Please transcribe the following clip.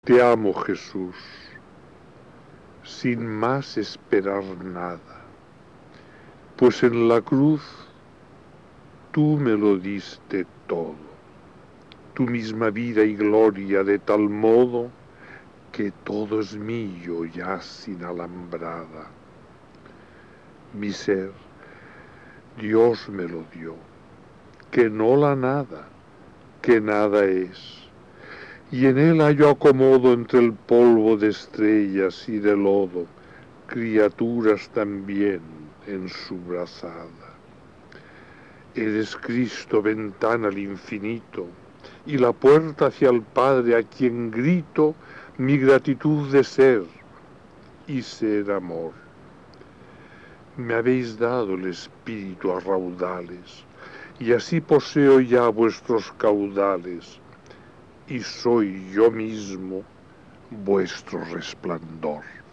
Te amo, Jesús, sin más esperar nada, pues en la cruz tú me lo diste todo, tu misma vida y gloria, de tal modo que todo es mío ya sin alambrada. Mi ser, Dios me lo dio, que no la nada, que nada es, y en él hallo acomodo entre el polvo de estrellas y de lodo, criaturas también en su brazada. Eres Cristo, ventana al infinito, y la puerta hacia el Padre, a quien grito mi gratitud de ser y ser amor. Me habéis dado el espíritu a raudales, y así poseo ya vuestros caudales, y soy yo mismo vuestro resplandor.